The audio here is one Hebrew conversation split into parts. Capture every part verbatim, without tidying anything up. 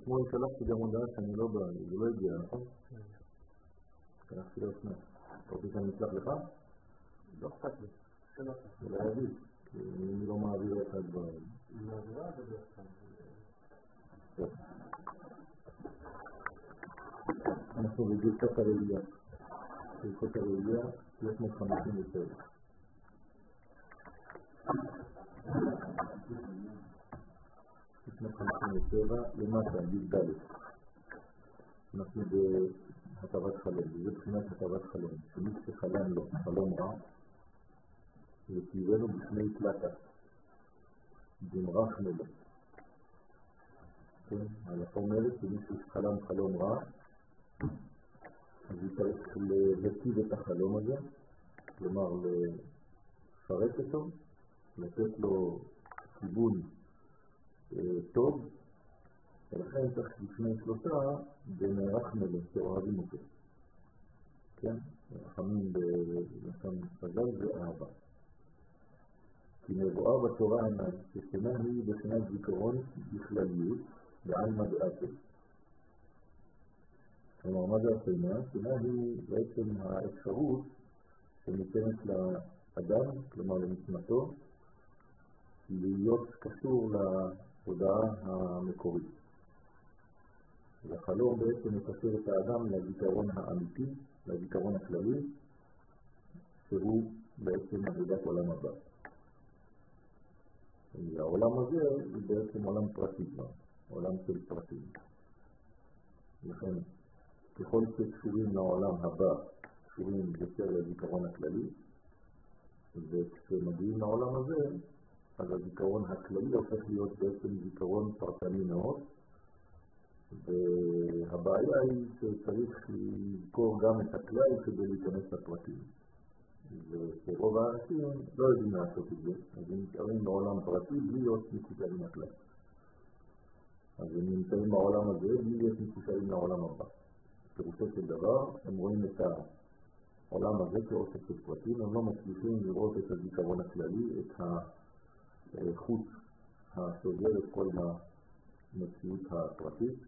אתמול שלחתי גם הודעה שאני לא בא, זה לא הגיע, נכון? שלחתי לו לפני. אתה רוצה שאני אצלח לך? לא אכפת לי. שלא אכפת. זה לא יביא, כי אני לא מעביר את הדברים. היא מעבירה את הדרך כאן. טוב. אנחנו בגלקת הרעייה. גלקת הרעייה, שלוש מאות חמישים ושבע. שלוש מאות חמישים ושבע, למטה, גלגל. אנחנו בהטבת חלום, זה בחינת הטבת חלום, שמי שחלם לו חלום רע, וקיבלנו בפני תלתה, במרח מלא. כן, ההלכה אומרת שמי שחלם חלום רע, אז הוא צריך להטיב את החלום הזה, כלומר לפרק אותו, לתת לו כיוון אה, טוב, ולכן צריך לפני שלושה במערך מלא שאוהבים אותו. כן? רחמים בלשון חז"ל ואהבה. כי מבואה בתורה הנ"ל ששינה היא בחינת זיכרון בכלליות בעלמא דאתי. כלומר, מה זה השינה? שינה היא בעצם האפשרות שניתנת לאדם, כלומר לנשמתו, להיות קשור להודעה המקורית. והחלום בעצם מקשר את האדם לזיכרון האמיתי, לזיכרון הכללי, שהוא בעצם עבודת עולם הבא. העולם הזה הוא בעצם עולם פרטי, עולם של פרטים. לכן, ככל שקשורים לעולם הבא, קשורים יותר לזיכרון הכללי, וכשמגיעים לעולם הזה, אז הזיכרון הכללי הופך להיות בעצם זיכרון פרטני מאוד, והבעיה היא שצריך לזכור גם את הכלל כדי להיכנס לפרטים. ורוב האנשים לא יודעים לעשות את זה, אז הם נשארים בעולם פרטי בלי להיות מקושרים לכלל. אז הם נמצאים בעולם הזה בלי להיות מקושרים לעולם הבא. פירושו של דבר, הם רואים את העולם הזה כאוסף של פרטים, הם לא מצליחים לראות את הזיכרון הכללי, את החוץ הסוגר את כל המציאות הפרטית,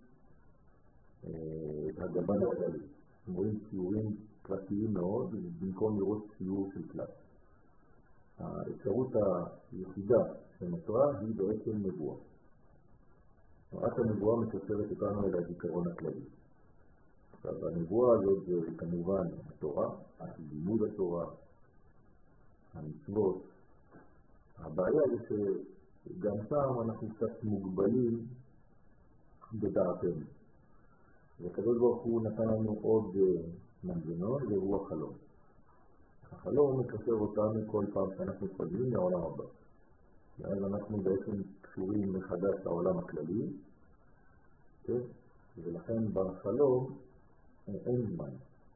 את הגבן הכללי. הם רואים ציורים פרטיים מאוד, במקום לראות ציור של כלל. האפשרות היחידה שנותרה היא בעצם נבואה. רק הנבואה מקשרת אותנו אל הזיכרון הכללי. עכשיו, הנבואה הזאת זה כמובן התורה, לימוד התורה, המצוות. הבעיה היא שגם שם אנחנו קצת מוגבלים בדעתנו. וכדול ברוך הוא נתן לנו עוד מנגנון, והוא החלום. החלום מקשר אותנו כל פעם שאנחנו חוזרים לעולם הבא. ואז אנחנו בעצם קשורים מחדש לעולם הכללי, כן? ולכן בחלום אין זמן.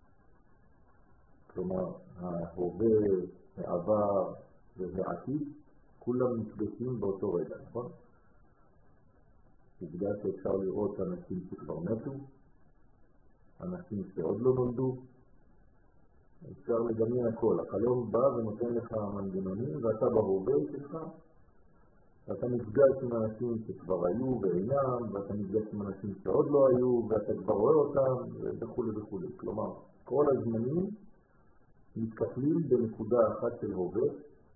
כלומר, ההווה, העבר והעתיד, כולם נפגשים באותו רגע, נכון? עובדה שאפשר לראות אנשים שכבר מתו, אנשים שעוד לא נולדו, אפשר לדמיין הכל. החלום בא ונותן לך מנגנונים, ואתה בהווה שלך, ואתה נפגש עם אנשים שכבר היו ואינם, ואתה נפגש עם אנשים שעוד לא היו, ואתה כבר רואה אותם, וכו' וכו'. כלומר, כל הזמנים מתקפלים בנקודה אחת של הווה,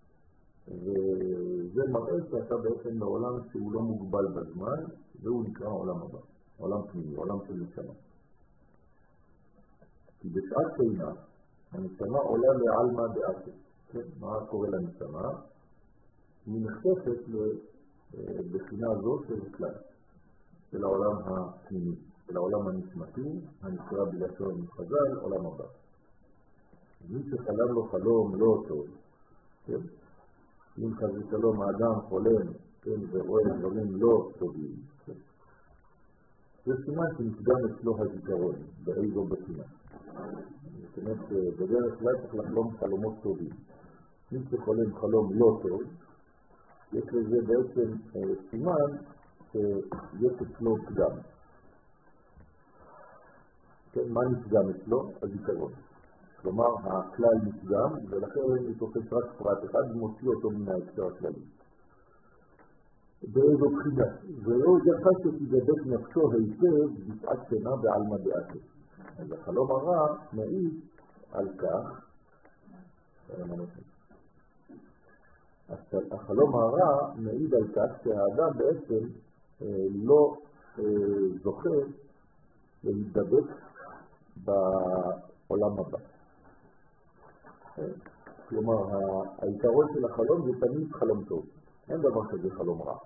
וזה מראה שאתה בעצם בעולם שהוא לא מוגבל בזמן, והוא נקרא עולם הבא, עולם פנימי, עולם של נשמה. כי בשעת שינה, הנשמה עולה לעלמא דאתי. כן, מה קורה לנשמה? היא נחשפת לבחינה זו של כלל, של העולם הפנימי, של העולם הנשמתי, הנקרא בלשון חז"ל, עולם הבא. מי שחלם לו חלום לא טוב, כן? אם חס ושלום האדם חולם, כן, ורואה דברים לא טובים, כן? זה סימן שנפגם אצלו הזיכרון, באיזו בחינה. זאת אומרת, בדרך כלל צריך לחלום חלומות טובים. מי שחולם חלום לא טוב, יש לזה בעצם סימן שיש אצלו פגם. כן, מה נפגם אצלו? הזיכרון. כלומר, הכלל נפגם, ולכן הוא תופס רק פרט אחד ומוציא אותו מן ההקשר הכללי. באיזו בחינה, ולא ירחש שתידבק נפשו היטב בשעת שינה בעלמא דעתו. אז החלום הרע מעיד על כך, אז החלום הרע מעיד על כך שהאדם בעצם אה, לא אה, זוכה להידבק בעולם הבא. כלומר, העיקרון של החלום זה תמיד חלום טוב. אין דבר כזה חלום רע.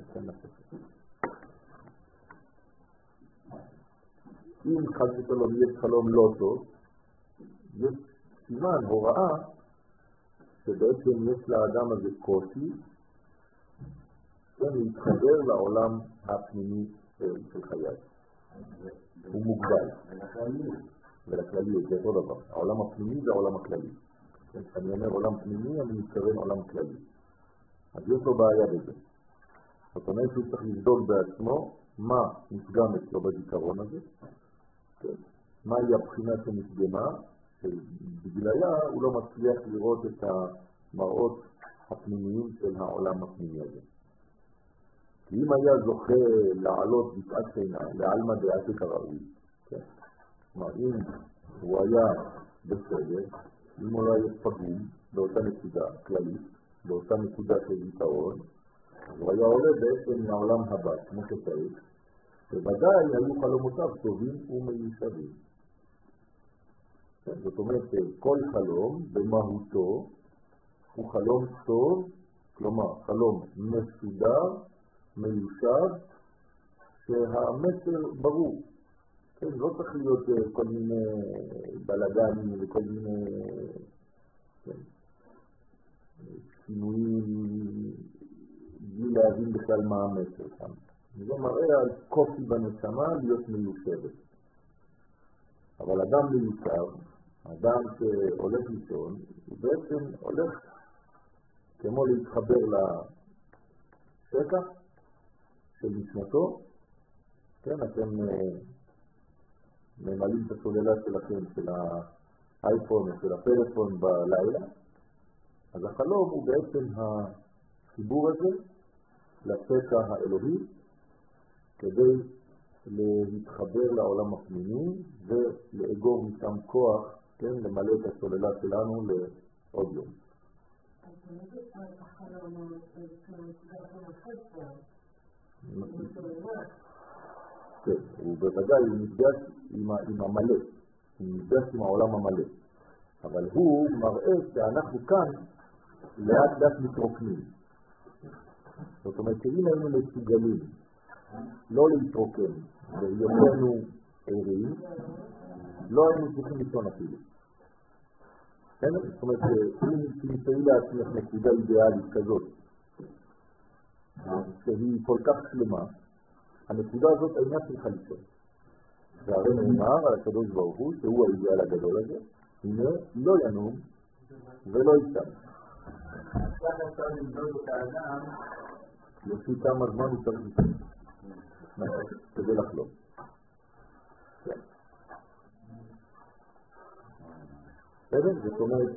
אם חד ושלום יש חלום לא טוב, יש סימן, הוראה, שבעצם יש לאדם הזה קושי, כן, להתחבר לעולם הפנימי של חיי. הוא מוגבל. ולכללי, זה אותו דבר. העולם הפנימי זה העולם הכללי. אני אומר עולם פנימי, אני מתכוון עולם כללי. אז יש לו בעיה בזה. זאת אומרת שהוא צריך לבדוק בעצמו מה נפגם אצלו בזיכרון הזה, כן? מהי הבחינה שנפגמה, שבגללה הוא לא מצליח לראות את המראות הפנימיים של העולם הפנימי הזה. כי אם היה זוכה לעלות בשעת שינה, לעלמא דעתו כראוי, כן? כלומר, אם הוא היה בסדר, אם הוא לא היה פגום באותה נקודה כללית, באותה נקודה של זיכרון, הוא היה עולה בעצם לעולם הבא, כמו שצריך, ובוודאי היו חלומותיו טובים ומיושבים. זאת אומרת שכל חלום במהותו הוא חלום טוב, כלומר חלום מסודר, מיושב, שהמסר ברור. כן, לא צריך להיות כל מיני בלגנים וכל מיני כן, שינויים בלי להבין בכלל מה המסר שם. זה מראה על קופי בנשמה להיות מיושבת. אבל אדם מיושב, אדם שהולך לישון, הוא בעצם הולך כמו להתחבר לשטח של נשמתו. כן, אתם ממלאים את הסוללה שלכם, של האייפון או של הפלאפון בלילה, אז החלום הוא בעצם החיבור הזה לשטח האלוהי, כדי להתחבר לעולם הפנימי ולאגור משם כוח, כן, למלא את הסוללה שלנו לעוד יום. אז באמת החלום כן, הוא בוודאי נפגש עם המלא, הוא נפגש עם העולם המלא, אבל הוא מראה שאנחנו כאן לאט לאט מתרוקנים. זאת אומרת שאם היינו מסוגלים לא להתרוקן והיותנו ערים, לא היינו צריכים לישון אפילו. זאת אומרת שאם תמצאי לעצמך נקודה אידיאלית כזאת שהיא כל כך שלמה, הנקודה הזאת אינה צריכה לישון. והרי נאמר על הקדוש ברוך הוא שהוא האידיאל הגדול הזה, הנה לא ינום ולא יישן. עכשיו אפשר למדוד את האדם לפי כמה זמן הוא צריך לישון כדי לחלום. בסדר? זאת אומרת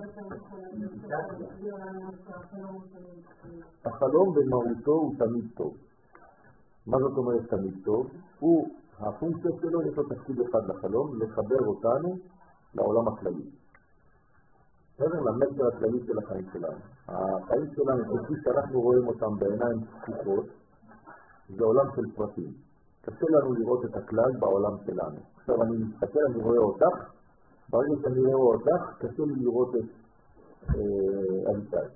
החלום במהותו הוא תמיד טוב. מה זאת אומרת תמיד טוב? הוא, הפונקציה שלו יש לו תפקיד אחד לחלום, לחבר אותנו לעולם הכללי. בסדר? למסר הכללי של החיים שלנו. החיים שלנו, כפי שאנחנו רואים אותם בעיניים פקוחות, זה עולם של פרטים. קשה לנו לראות את הכלל בעולם שלנו. עכשיו אני מסתכל, אני רואה אותך, ברגע שאני רואה אותך, קשה לי לראות את אביטל.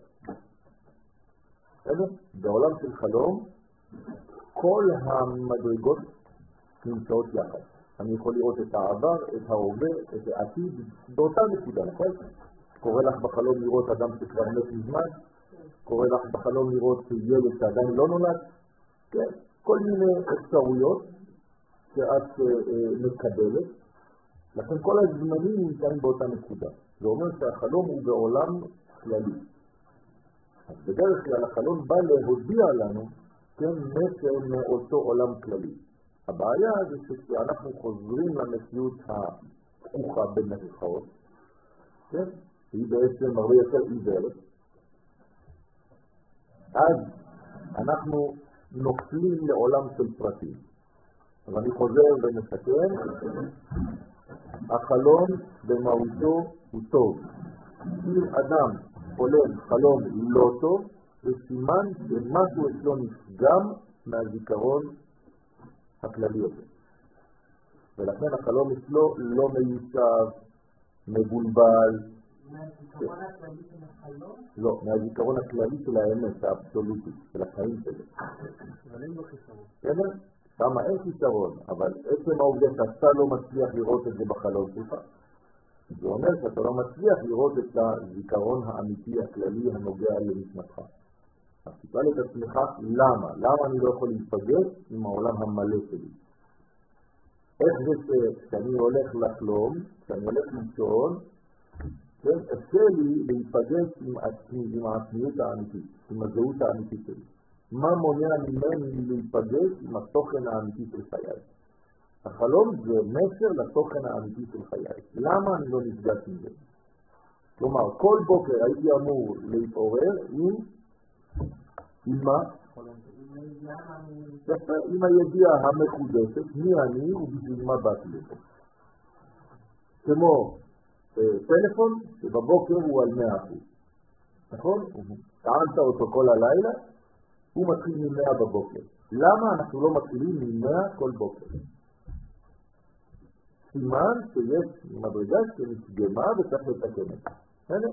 בסדר? בעולם של חלום, כל המדרגות נמצאות יחד. אני יכול לראות את העבר, את ההווה, את העתיד, באותה נקודה, נכון? קורא לך בחלום לראות אדם שכבר מת מזמן, קורא לך בחלום לראות ילד שעדיין לא נולד, כן? כל מיני אפשרויות שאת מקבלת, לכן כל הזמנים נמצאים באותה נקודה. זה אומר שהחלום הוא בעולם כללי. אז בדרך כלל החלום בא להודיע לנו, כן, מסר מאותו עולם כללי. הבעיה זה שכשאנחנו חוזרים למציאות הפקוחה בנפחות, כן, היא בעצם הרבה יותר עיוורת, אז אנחנו נופלים לעולם של פרטים. אז אני חוזר ומסכם, החלום במהותו הוא טוב. אם אדם חולם חלום לא טוב, זה סימן שמשהו אצלו נפגם מהזיכרון הכללי הזה. ולכן החלום אצלו לא מיוצב, מבולבל. מהזיכרון הכללי של החלום? לא, מהזיכרון הכללי של האמת, האבסולוטית, של החיים שלו. אבל אין לו חיסרון. בסדר? שם אין חיסרון, אבל עצם העובדה שאתה לא מצליח לראות את זה בחלום שלך, זה אומר שאתה לא מצליח לראות את הזיכרון האמיתי הכללי הנוגע לנשמתך. אז תשאל את עצמך, למה? למה אני לא יכול להיפגש עם העולם המלא שלי? איך זה שאני הולך לחלום, שאני הולך לישון, כן, אפשר לי להיפגש עם עצמי, עם העצמיות האמיתית, עם הזהות האמיתית שלי. מה מונע ממני להיפגש עם התוכן האמיתי של חיי? החלום זה מסר לתוכן האמיתי של חיי. למה אני לא נפגש עם זה? כלומר, כל בוקר הייתי אמור להתעורר עם, עם מה? יפה, עם הידיעה המחודשת, מי אני ובשביל מה באתי לפה. כמו טלפון שבבוקר הוא על מאה אחוז. נכון? טענת אותו כל הלילה, הוא מתחיל ממאה בבוקר. למה אנחנו לא מתחילים ממאה כל בוקר? סימן שיש מדרגה שנפגמה וצריך לתקן את זה.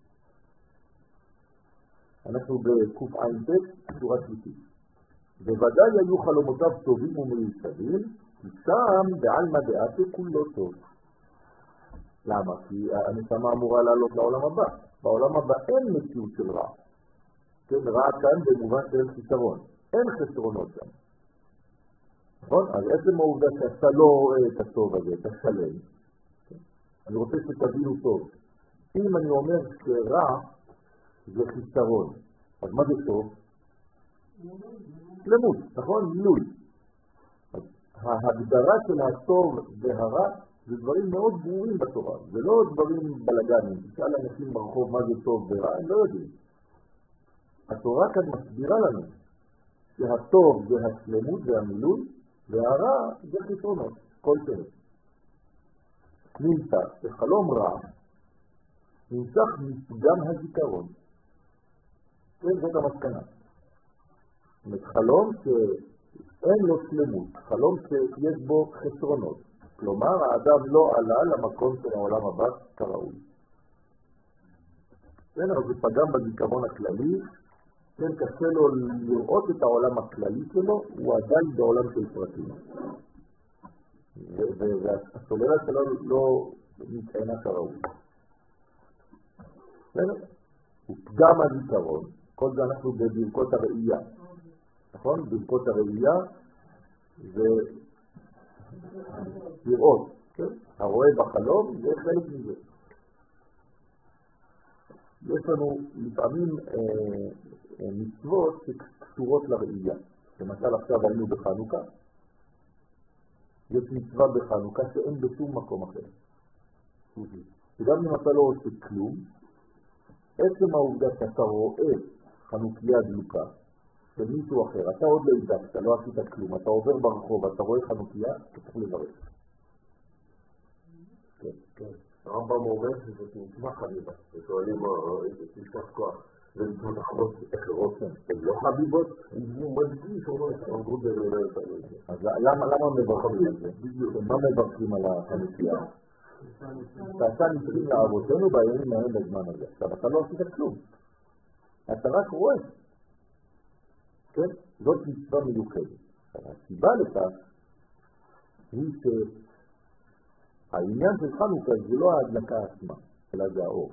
אנחנו בקוף עין ט' שורה שלישית. בוודאי היו חלומותיו טובים ומיוסדים, כי שם בעלמא דעתו כולו טוב. למה? כי הנשמה אמורה לעלות לעולם הבא. בעולם הבא אין מציאות של רע. כן, רע כאן במובן שאין חיסרון. אין חסרונות כאן. נכון? אז עצם העובדה שאתה לא רואה את הטוב הזה, אתה שלם. אני רוצה שתבינו טוב. אם אני אומר שרע זה חיסרון, אז מה זה טוב? שלמות, נכון? מילוי. ההגדרה של הטוב והרע זה דברים מאוד ברורים בתורה. זה לא דברים בלגנים. תשאל אנשים ברחוב מה זה טוב ורע, הם לא יודעים. התורה כאן מסבירה לנו שהטוב זה השלמות והמילוי, והרע זה חיסרונות, כל שני. נמצא שחלום רע נמצא מפגם הזיכרון. כן, זאת המסקנה. חלום שאין לו שלמות, חלום שיש בו חסרונות. כלומר, האדם לא עלה למקום של העולם הבא כראוי. כן, אבל זה פגם בזיכרון הכללי, כן, קשה לו לראות את העולם הכללי שלו, הוא עדיין בעולם של פרטים. והסוללה שלו לא מתעינה כראוי. הוא פגם הזיכרון, כל זה אנחנו בברכות הראייה. נכון? ברכות הראייה זה לראות, כן? הרואה בחלום זה חלק מזה. יש לנו לפעמים אה, אה, מצוות שקשורות לראייה. למשל עכשיו היינו בחנוכה, יש מצווה בחנוכה שאין בשום מקום אחר. וגם אם אתה לא עושה כלום, עצם העובדה שאתה רואה חנוכיה דלוקה של מישהו אחר, אתה עוד לא ידעת, לא עשית כלום, אתה עובר ברחוב, אתה רואה חנוכיה, אתה צריך לברך. כן, כן. הרמב"ם אומר שזה נשמע חביבה, ושואלים את נשמת כוח, ונשמות אחרות אחרות, הן לא חביבות, הוא מדגיש, הוא אומר, אמרו זה לא יודעת על זה. אז למה מברכים על זה? מה מברכים על החנוכיה? שעשה ניסים לאבותינו בימים ההם בזמן הזה. עכשיו, אתה לא עשית כלום. אתה רק רואה. כן? זאת מצווה מיוחדת. הסיבה לכך היא שהעניין של חנוכה זה לא ההדלקה עצמה, אלא זה האור.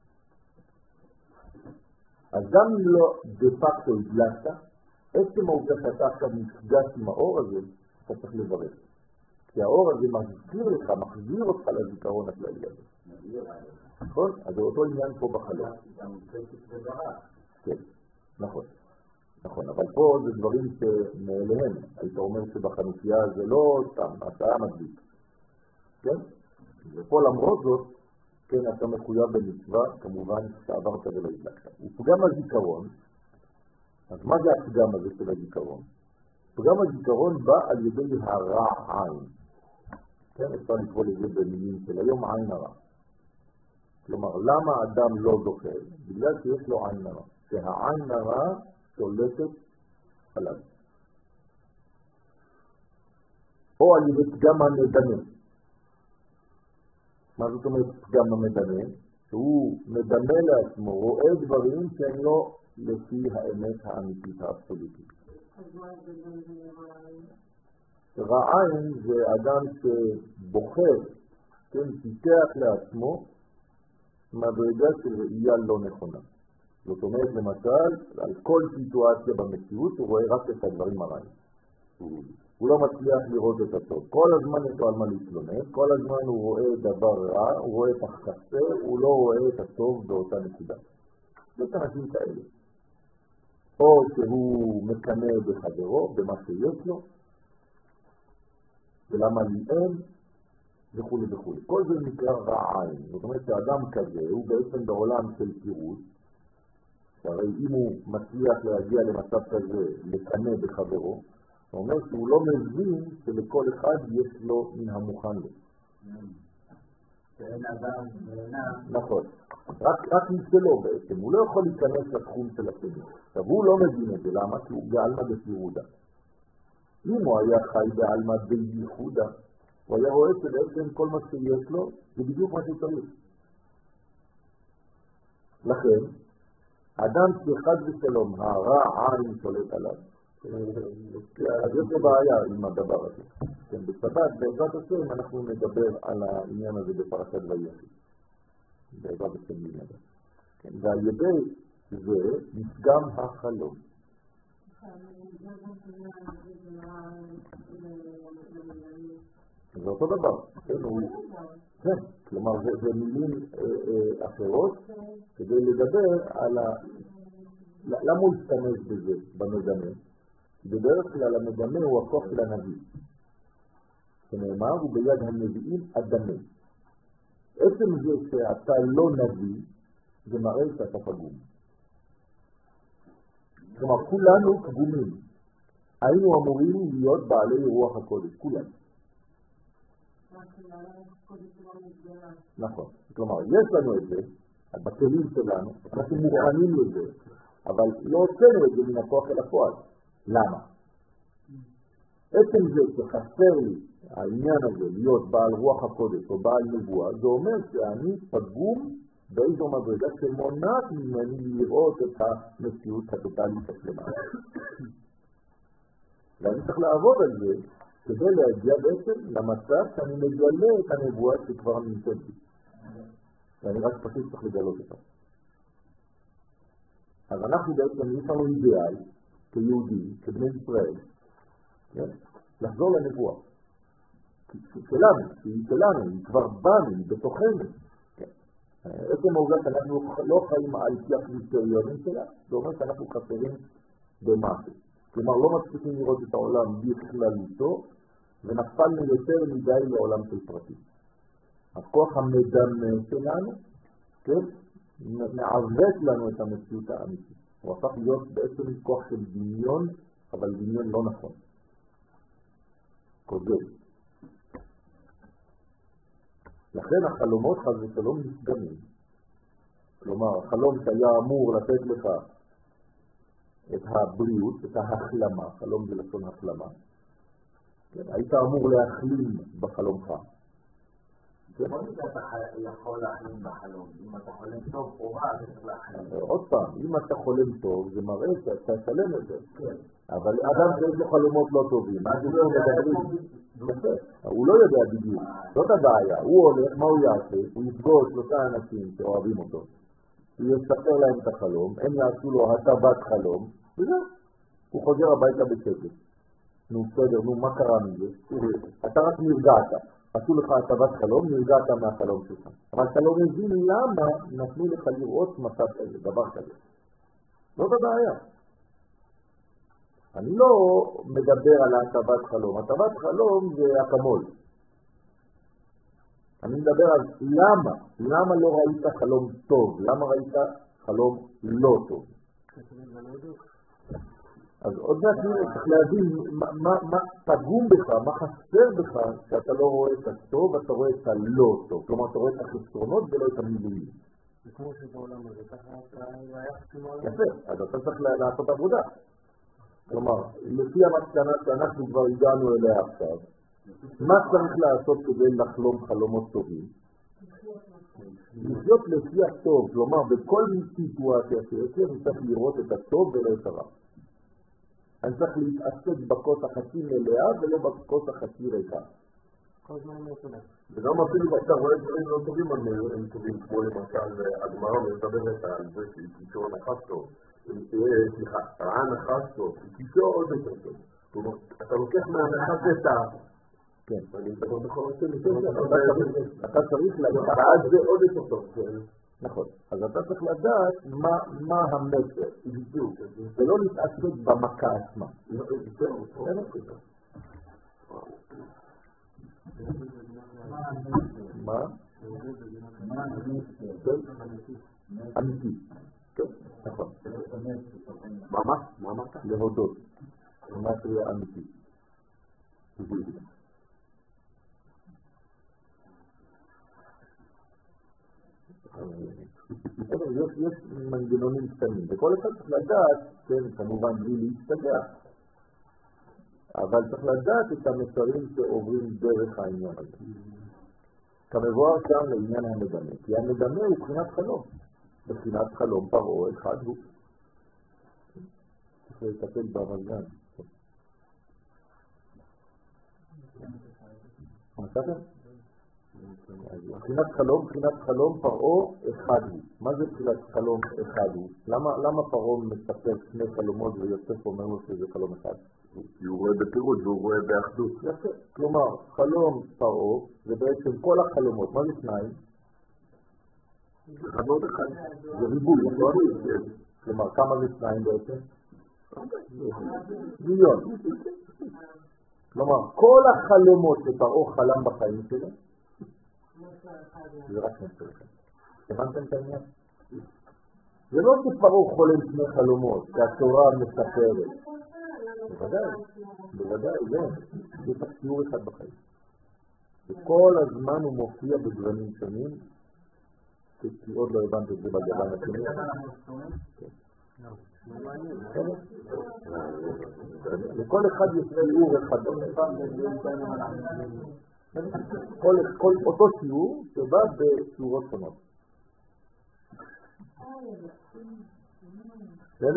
אז גם אם לא דה פקטו הדלקת, עצם העובדה שאתה עכשיו נפגש עם האור הזה, אתה צריך לברך. כי האור הזה מחזיר לך, מחזיר אותך לזיכרון הכללי הזה. נכון? אז זה אותו עניין פה בחלום. כן, נכון. נכון, אבל פה זה דברים שמאליהם. היית אומר שבחנוכיה זה לא סתם, אתה מדליק. כן? ופה למרות זאת, כן, אתה מחויב במצווה, כמובן שעברת ולא הדלקת. ופגם הזיכרון, אז מה זה הפגם הזה של הזיכרון? פגם הזיכרון בא על ידי הרע עין. כן, אפשר לקרוא לזה במילים של היום עין הרע. כלומר, למה האדם לא זוכר? בגלל שיש לו עין הרע. שהעין הרע שולטת עליו. או על ידי פגם המדמה. מה זאת אומרת פגם המדמה? שהוא מדמה לעצמו, רואה דברים שהם לא לפי האמת האמיתית האבסולוטית. רע עין זה אדם שבוחר, כן, פיתח לעצמו מדרגה של ראייה לא נכונה. זאת אומרת, למשל, על כל סיטואציה במציאות הוא רואה רק את הדברים הרעים. הוא, הוא לא מצליח לראות את הטוב. כל הזמן יש לו על מה להתלונן, כל הזמן הוא רואה דבר רע, הוא רואה פח חסר, הוא לא רואה את הטוב באותה נקודה. יש אנשים כאלה. או שהוא מקנה בחברו, במה שיש לו, ולמה לי אין, וכו' וכו'. כל זה נקרא רע עין. זאת אומרת שאדם כזה הוא בעצם בעולם של פירוט, שהרי אם הוא מצליח להגיע למצב כזה, לקנה בחברו, הוא אומר שהוא לא מבין שלכל אחד יש לו מן המוכן לו. שאין אדם ואינם. נכון. רק משלו בעצם, הוא לא יכול להיכנס לתחום של השני. עכשיו הוא לא מבין את זה, למה? כי הוא בעלמא בפירודה. אם הוא היה חי בעלמא בייחודה, הוא היה רואה שבעצם כל מה שיש לו זה בדיוק מה שצריך. לכן, אדם שחד ושלום, הרע עין שולט עליו, אז יש לו בעיה עם הדבר הזה. כן, בשבת, בעזרת השם, אנחנו נדבר על העניין הזה בפרשת ויחי. בעזרת השם נדבר. כן, ועל ידי זה נפגם החלום. זה אותו דבר. כן, הוא... כן, כלומר, זה, זה מילים אה, אה, אחרות כדי לדבר על ה... למה הוא השתמש בזה, במדמה? בדרך כלל המדמה הוא הכוח של הנביא. שנאמר, הוא ביד הנביאים אדמה. עצם זה שאתה לא נביא, זה מראה שאתה פגום. כלומר, כולנו פגומים. היינו אמורים להיות בעלי רוח הקודש, כולנו. נכון. כלומר, יש לנו את זה, בכלים שלנו, אנחנו מוכנים לזה, אבל לא הוצאנו את זה מן הכוח אל הפועל. למה? עצם זה שחסר לי העניין הזה להיות בעל רוח הקודש או בעל נבואה, זה אומר שאני פגום באיזו מדרגה שמונעת ממני לראות את המציאות הטוטלית השלמה. ואני צריך לעבוד על זה כדי להגיע בעצם למצב שאני מגלה את הנבואה שכבר נמצאת בי. ואני רק פשוט צריך לגלות אותה. אז אנחנו בעצם יש לנו אידיאל כיהודים, כבני ישראל, כן? לחזור לנבואה. שלנו, שהיא שלנו, היא כבר בנו, היא בתוכנו. כן. עצם העובדה שאנחנו לא חיים על פי הקריטריונים שלה, זה אומר שאנחנו חסרים במשהו. כלומר, לא מספיקים לראות את העולם בכללותו, ונפלנו יותר מדי לעולם של פרטים. הכוח המדמה שלנו, כן, מעוות לנו את המציאות האמיתית. הוא הפך להיות בעצם כוח של דמיון, אבל דמיון לא נכון. כוזל. לכן החלומות חס ושלום נפגמים. כלומר, החלום שהיה אמור לתת לך את הבריאות, את ההחלמה, חלום זה לשון החלמה. כן, היית אמור להחלים בחלומך. בוא נדע אתה יכול להחלים בחלום. אם אתה חולם טוב או רע, אתה צריך להחלים. עוד פעם, אם אתה חולם טוב, זה מראה שאתה שלם את זה. אבל אדם שיש לו חלומות לא טובים, אז הוא לא מדברים. הוא לא יודע בדיוק, זאת הבעיה. הוא הולך, מה הוא יעשה? הוא יפגוש שלושה אנשים שאוהבים אותו. הוא יספר להם את החלום, הם יעשו לו הטבת חלום, וזהו. הוא חוזר הביתה בשקט. נו, בסדר, נו, מה קרה מזה? אתה רק נרגעת. עשו לך הטבת חלום, נרגעת מהחלום שלך. אבל אתה לא מבין למה נתנו לך לראות מצב כזה, דבר כזה. זאת הבעיה. אני לא מדבר על הטבת חלום. הטבת חלום זה אקמול. אני מדבר על למה. למה לא ראית חלום טוב? למה ראית חלום לא טוב? אז עוד מעט צריך להבין מה פגום בך, מה חסר בך, שאתה לא רואה את הטוב, אתה רואה את הלא טוב. כלומר, אתה רואה את החסרונות ולא את המילואים. זה כמו שבעולם הזה, ככה היחס עם העולם. יפה, אז אתה צריך לעשות עבודה. כלומר, לפי המסקנה שאנחנו כבר הגענו אליה עכשיו, מה צריך לעשות כדי לחלום חלומות טובים? לחיות לפי הטוב, כלומר, בכל סיטואציה שיוצא, אני צריך לראות את הטוב ולא את הרע. אני צריך להתעסק בכוס החצי מלאה ולא בכוס החצי ריקה. כל זמן לא תודה. וגם אפילו כשאתה רואה דברים לא טובים, הם טובים, כמו למשל הגמרא מדברת על זה שהיא קישור נחש טוב. סליחה, רעה נחש טוב, היא קישור עוד יותר טוב. כלומר, אתה לוקח מהנחש את ה... כן. אני מדבר בכל השם, אתה צריך לדעת, ואז זה עוד יותר טוב. נכון, אז אתה צריך לדעת מה המסר, בדיוק, ולא להתעסק במכה עצמה. מה? אמיתי. נכון. מה? מה אמרת? להודות. מה תהיה אמיתי. יש מנגנונים קטנים, וכל אחד צריך לדעת, כן, כמובן בלי להשתגע, אבל צריך לדעת את המסרים שעוברים דרך העניין הזה. כמבואר שם לעניין המדמה, כי המדמה הוא בחינת חלום, בחינת חלום פרעה אחד הוא. צריך להתקל במזגן. מה שאתם? בחינת חלום, בחינת חלום פרעה אחד הוא. מה זה בחינת חלום אחד הוא? למה, למה פרעה מספר שני חלומות ויוסף אומר לו שזה חלום אחד? כי הוא רואה בפירוט והוא רואה באחדות. יפה. כלומר, חלום פרעה זה בעצם כל החלומות. מה זה שניים? חלום אחד. זה ריבוי, נכון? כלומר, כמה זה שניים בעצם? מיליון. כלומר, כל החלומות שפרעה חלם בחיים שלו זה רק מסר אחד. הבנתם את העניין? זה לא שפרעה חולם שני חלומות, שהתורה מספרת. בוודאי, בוודאי, לא. זה תקציור אחד בחיים. וכל הזמן הוא מופיע בזרמים שונים, כי עוד לא הבנת את זה בגדן השני. לכל אחד יש שיעור אחד. כל אותו שיעור שבא בצורות שונות. בסדר?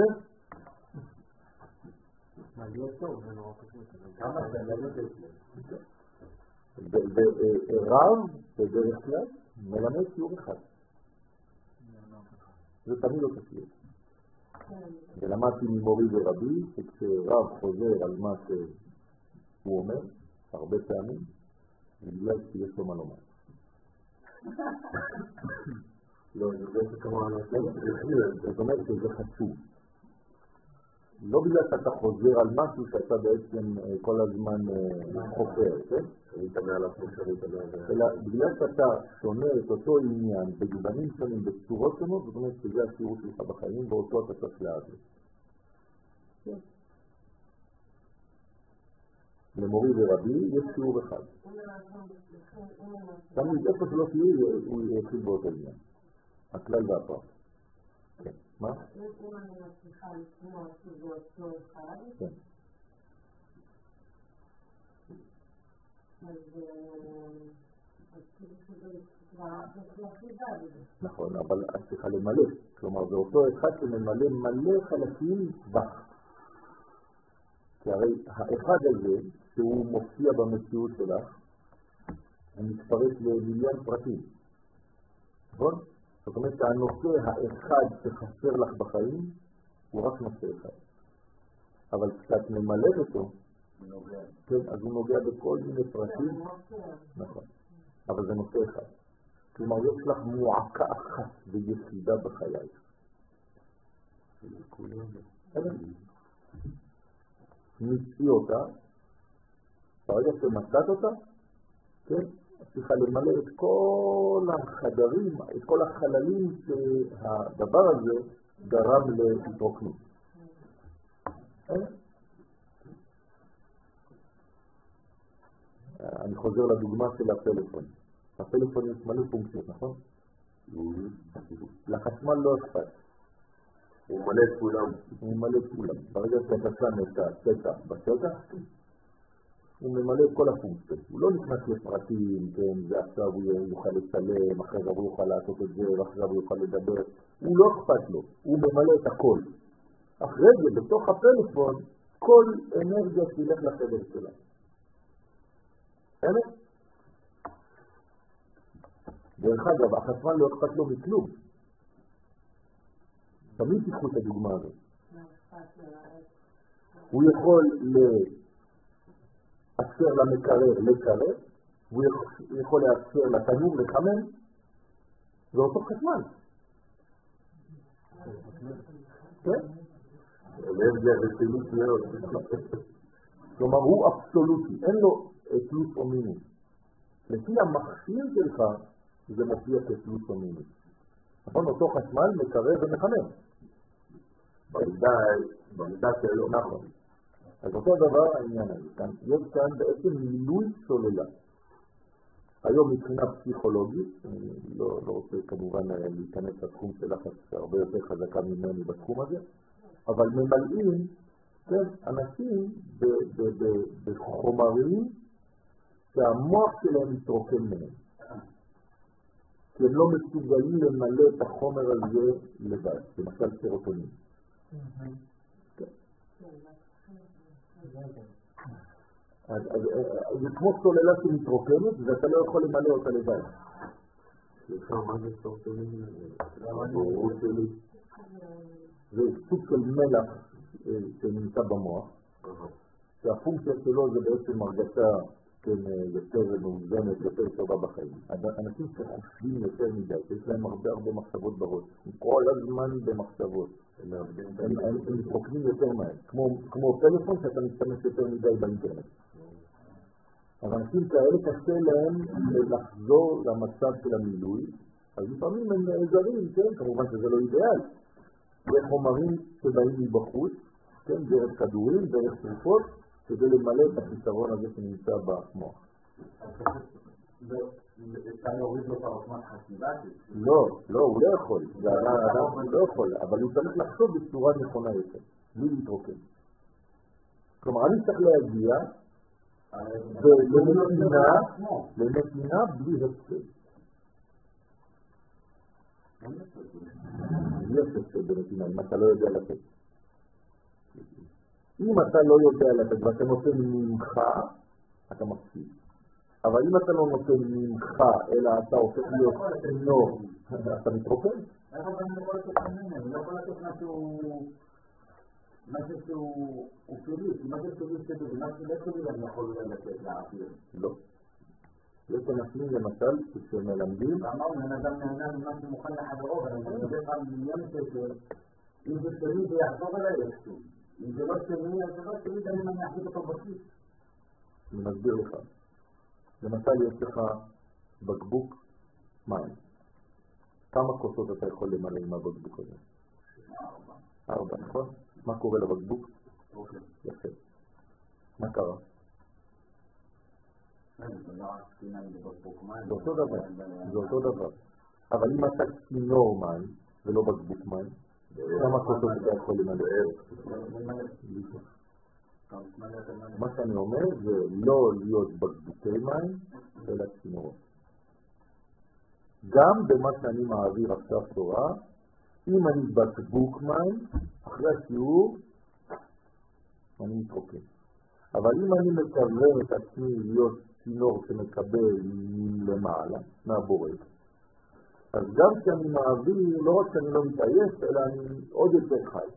מה, להיות טוב, זה נורא פשוט. כמה זה ללמד רב בדרך כלל מלמד שיעור אחד. זה תמיד לא תשיעור. ולמדתי ממורי ורבי שכשרב חוזר על מה שהוא אומר הרבה פעמים בגלל שיש לו מה לומר. לא, אני יודע שכמה אנשים זאת אומרת שזה חשוב. לא בגלל שאתה חוזר על משהו שאתה בעצם כל הזמן חופר, כן? אלא בגלל שאתה שונה את אותו עניין בגוונים שונים, בצורות שונות, זאת אומרת שזה השיעור שלך בחיים ואותו אתה צריך להעביר. למורי ורבי יש שיעור אחד. תמיד איפה שלא תהיה הוא יתחיל באותו עניין. הכלל והפרט. כן. מה? אם אני מצליחה לשמוע שזה אותו אחד, כן. אז כאילו שזה כבר אחיזה בזה. נכון, אבל את צריכה למלא. כלומר, זה אותו אחד שממלא מלא חלקים בך. כי הרי האחד הזה, שהוא מופיע במציאות שלך, הוא מתפרק למיליון פרטים. נכון? זאת אומרת שהנושא האחד שחסר לך בחיים הוא רק נושא אחד. אבל כשאת ממלאת אותו, כן, אז הוא נוגע בכל מיני פרטים. נכון. אבל זה נושא אחד. כלומר, יש לך מועקה אחת ויחידה בחייך. נציא אותה, ברגע שמצאת אותה, כן? צריכה למלא את כל החדרים, את כל החללים שהדבר הזה גרם להתרוקנות. אני חוזר לדוגמה של הפלאפון. הפלאפון יש מלא פונקציות, נכון? לחשמל לא אכפת. הוא מלא את כולם. הוא מלא את כולם. ברגע שאתה שם את השטח בשטח, הוא ממלא את כל הפונקציות. הוא לא נכנס לפרטים, כן, ועכשיו הוא יוכל לצלם, אחרי זה הוא יוכל לעשות את זה, ואחרי זה הוא יוכל לדבר. הוא לא אכפת לו, הוא ממלא את הכל. אחרי זה, בתוך הפלאפון, כל אנרגיה תלך לחדר שלה. אין? דרך אגב, החשמל לא אכפת לו מכלום. תמיד תיקחו את הדוגמה הזאת. הוא יכול לאפשר למקרר לקרר, הוא יכול לאפשר לתנור לחמם, זה אותו חשמל. כן? אנרגיה רצינית מאוד. כלומר, הוא אבסולוטי, אין לו פלוס או מינוס. לפי המכשיר שלך, זה מופיע כפלוס או מינוס. נכון, אותו חשמל מקרר ומחמם. בעמדה שלו, נכון. אז אותו דבר העניין הזה. כאן, יש כאן בעצם מילוי סוללה. היום מבחינה פסיכולוגית, אני לא, לא רוצה כמובן להיכנס לתחום של לחץ הרבה יותר חזקה ממני בתחום הזה, אבל ממלאים, כן, אנשים ב- ב- ב- בחומרים שהמוח שלהם מתרוקן מהם. כי הם לא מסוגלים למלא את החומר הזה לבד, למשל סרוטונין. אז זה כמו סוללה שמתרוקנת ואתה לא יכול למלא אותה לבד. סליחה, מה זה סרוטונין? זה סוג של מלח שנמצא במוח, שהפונקציה שלו זה בעצם הרגשה יותר מאוזנת, יותר טובה בחיים. אנשים שחושבים יותר מדי, יש להם הרבה הרבה מחשבות בראש, כל הזמן במחשבות, הם מתרוקנים יותר מהר, כמו פלאפון שאתה משתמש יותר מדי באינטרנט. אז אנשים כאלה קשה להם לחזור למצב של המילוי, אז לפעמים הם נעזרים, כן, כמובן שזה לא אידיאל. יש חומרים שבאים מבחוץ, כן, דרך כדורים, דרך תרופות, כדי למלא את הפתרון הזה שנמצא במוח. אפשר להוריד לו את העוצמת חשיבה? לא, לא, הוא לא יכול. הוא לא יכול, אבל הוא צריך לחשוב בצורה נכונה יותר, בלי להתרוקן. כלומר, אני צריך להגיע ולנתינה, לנתינה בלי הפסד. יש הפסד בנתינה, אם אתה לא יודע לתת. אם אתה לא יודע לתת ואתה נותן ממך, אתה מפסיד. אבל אם אתה לא נותן ממך, אלא אתה הופך להיות צינור, אתה מתרוקן? איך אתה יכול לתת ממנו? אני לא יכול לתת משהו שהוא פלילי, כי משהו פלילי שטוב, משהו לא פלילי אני יכול לתת לאפיר. לא. יש אנשים למשל שמלמדים... אמרנו, אין אדם נהנה ממה שמוכן לחברו, אבל אני מדבר על מיליון שקל, אם זה שלי זה יחזור אליי איכשהו. אם זה לא שלי, אז זה לא שלי, גם אם אני אחזיק אותו בכיס. אני מסביר לך. למשל יש לך בקבוק מים. כמה כוסות אתה יכול למלא עם הבקבוק הזה? ארבע. ארבע, נכון? מה קורה לבקבוק? אוקיי. יפה. מה קרה? זה אותו דבר, זה אותו דבר. אבל אם אתה צינור מים ולא בקבוק מים, כמה כוסות אתה יכול למלא? מה שאני אומר זה לא להיות בקבוקי מים, אלא צינורות. גם במה שאני מעביר עכשיו תורה, אם אני בקבוק מים, אחרי השיעור, אני מתרוקן. אבל אם אני מקבל את עצמי להיות צינור שמקבל למעלה, מהבורא, אז גם כשאני מעביר, לא רק שאני לא מתעייף, אלא אני עוד יותר חי.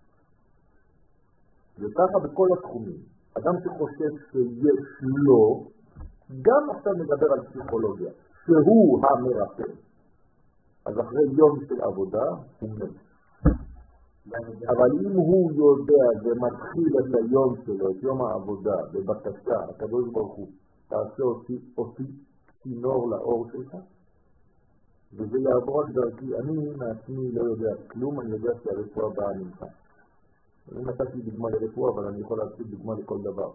וככה בכל התחומים. אדם שחושב שיש לו, גם עכשיו מדבר על פסיכולוגיה, שהוא המרפא. אז אחרי יום של עבודה, הוא מת. אבל אם הוא יודע ומתחיל את היום שלו, את יום העבודה, בבקשה, הקדוש ברוך הוא, תעשה אותי, אותי צינור לאור שלך, וזה יעבור רק דרכי. אני מעצמי לא יודע כלום, אני יודע שהרפואה באה ממך. אני נתתי דוגמה לרפואה, אבל אני יכול להציג דוגמה לכל דבר.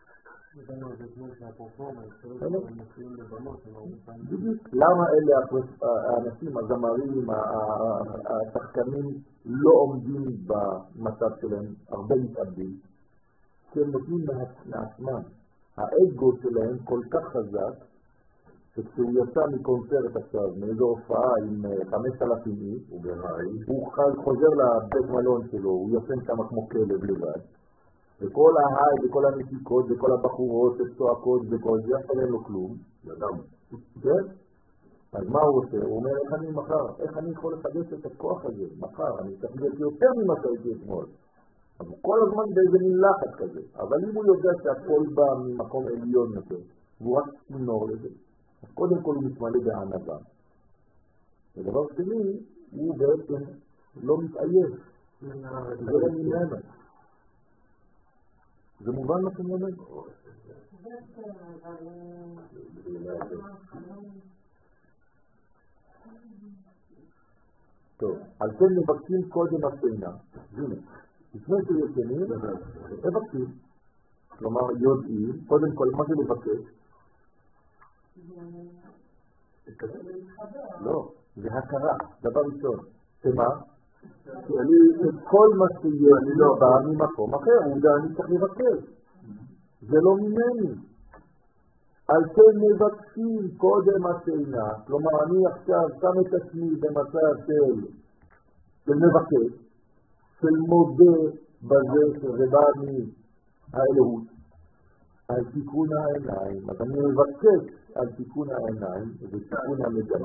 למה אלה האנשים, הזמרים, השחקנים, לא עומדים במצב שלהם, הרבה מתאבדים, שהם נותנים מעצמם. האגו שלהם כל כך חזק, שכשהוא יצא מקונצרט עכשיו, מאיזו הופעה עם חמשת אלפים איש, הוא חוזר לבית מלון שלו, הוא יושן שם כמו כלב לבד. וכל ההיי וכל הנשיקות וכל הבחורות שצועקות וכל זה, אף אין לו כלום. כן? אז מה הוא עושה? הוא אומר, איך אני מחר? איך אני יכול לחדש את הכוח הזה? מחר, אני צריך להיות יותר ממה שהייתי אתמול. אז הוא כל הזמן באיזה מין לחץ כזה. אבל אם הוא יודע שהכל בא ממקום עליון יותר, והוא רק צינור לזה, אז קודם כל הוא מתמלא בענבה. ודבר שני, הוא בעצם לא מתעייף. זה לא ממנו. זה מובן מה שאני אומר? טוב, על כן מבקשים קודם השינה. הנה, לפני שישנים, מבקשים. כלומר, יודעים, קודם כל, מה זה לבקש? לא, זה הכרה, דבר ראשון. שמה? כי אני, את כל מה שיהיה, אני לא בא ממקום אחר, עובדה, אני צריך לבקש. זה לא ממני. על כן מבקשים קודם השינה, כלומר, אני עכשיו שם את עצמי במצב של, של מבקש, של מודה בזה שזה בא מהאלוהות, על תיקון העיניים. אז אני מבקש על תיקון העיניים, ותיקון המגנה.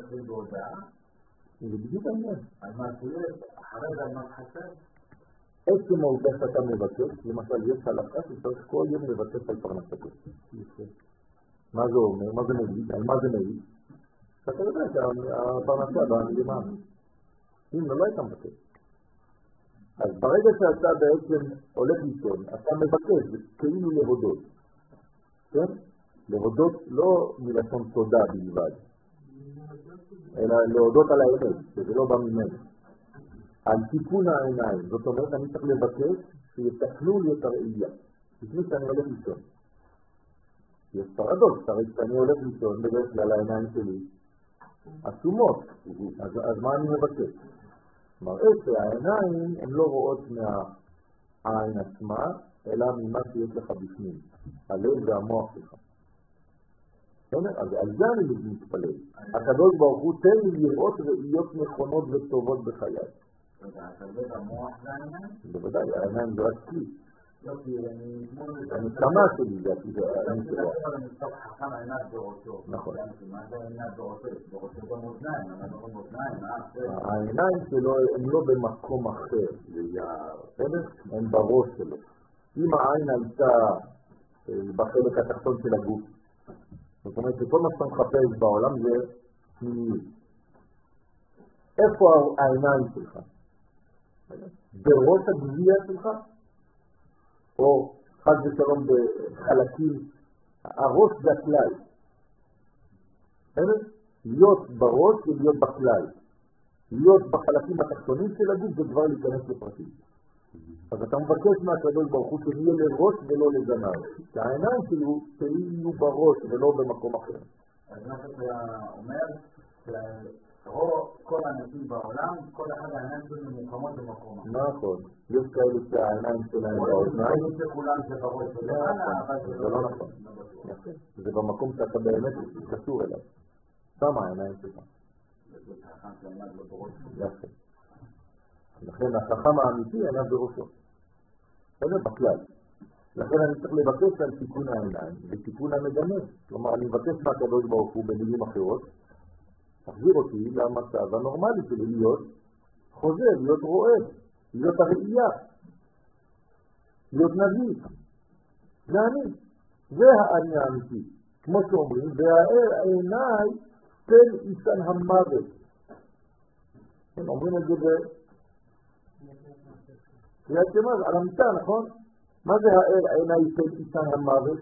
זה בדיוק העניין. אז מה תהיה, אחרי זה מה חסר? עצם העובדה שאתה מבקש, למשל יש הלכה שצריך כל יום לבקש על פרנסתו. מה זה אומר? מה זה מעיד? על מה זה מעיד? שאתה יודע שהפרנסה באה מלמעלה. אם לא, לא היית מבקש. אז ברגע שאתה בעצם הולך לישון, אתה מבקש, כאילו להודות. כן? להודות לא מלשון תודה בלבד, אלא להודות על האמת, שזה לא בא ממנו. על תיקון העיניים, זאת אומרת, אני צריך לבקש שיתקנו לי את הראייה, לפני שאני הולך לישון. יש פרדוקס, הרי כשאני הולך לישון, בדרך כלל העיניים שלי עצומות, אז, אז מה אני מבקש? מראה שהעיניים הן לא רואות מהעין עצמה, אלא ממה שיש לך בפנים, הלב והמוח שלך. אז על זה אני מתפלל. הקדוש ברוך הוא תן לי לראות ראיות נכונות וטובות בחיי. הלב והמוח זה העיניים? בוודאי, העיניים זה רק כלי. אני שמה שלי, זה העיניים שלו. נכון. העיניים שלו הם לא במקום אחר, הם בראש שלו. אם העין הייתה בחלק התחתון של הגוף, זאת אומרת שכל מה שאתה מחפש בעולם זה פנימיות. איפה העיניים שלך? בראש הגבייה שלך? או חד ושלום בחלקים? הראש זה הכלל. להיות בראש ולהיות בכלל. להיות בחלקים התחתונים של הגוף זה כבר להיכנס לפרטים. אז אתה מבקש מהקדוש ברוך הוא שנהיה לראש ולא לזנב. שהעיניים שלו שיהיו בראש ולא במקום אחר. אז מה שאתה אומר, שכל האנשים בעולם, כל אחד העיניים שלו ממוקמות במקום אחר. נכון. יש כאלה שהעיניים שלהם באוזניים. יש לכולם שבראש שלהם. זה לא נכון. זה במקום שאתה באמת קשור אליו. שם העיניים שלך. יפה. לכן החכם האמיתי עיניו בראשו. זה בכלל. לכן אני צריך לבקש על תיקון העיניים ותיקון המגנה. כלומר, אני מבקש מהקדוש ברוך הוא במילים אחרות, תחזיר אותי למצב הנורמלי שלי להיות חוזר, להיות רואה, להיות הראייה, להיות נביא. זה אני. זה האני האמיתי. כמו שאומרים, והאר עיניי תן איסן המוות. הם אומרים את זה ב... קריאת שמע, על המיטה, נכון? מה זה האר עיניי תן איסן המוות?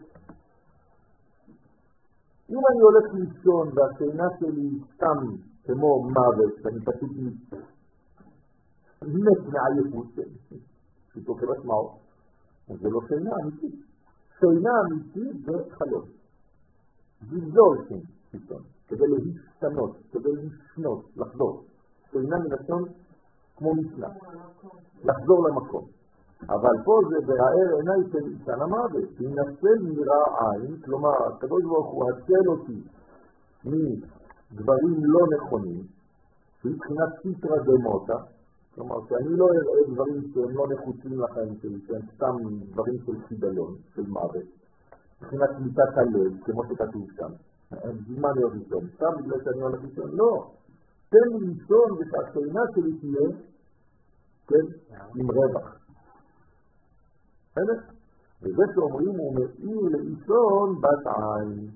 אם אני הולך לישון והשינה שלי סתם כמו מוות, אני פשוט מת מעייפות, פשוטו כמשמעו. אז זה לא שינה אמיתית. שינה אמיתית זה חלום. זלזול שם פתאום, כדי להשתנות, כדי לשנות, לחזור. שינה מלשון כמו משנה, לחזור למקום. אבל פה זה ברער עיניי של איתן המוות, להינצל מרע עין, כלומר, הקדוש ברוך הוא הצל אותי מדברים לא נכונים, מבחינת סיטרא דמותא, כלומר שאני לא אראה דברים שהם לא נחוצים לחיים שלי, שהם סתם דברים של חידלון, של מוות, מבחינת מיטת הלב, כמו שכתוב שם. זמן להיות לישון, סתם בגלל שאני הולך לישון, לא. תן לי לישון ושהשינה שלי תהיה, כן, עם רווח. בסדר? וזה שאומרים הוא מאיר לישון בת עין.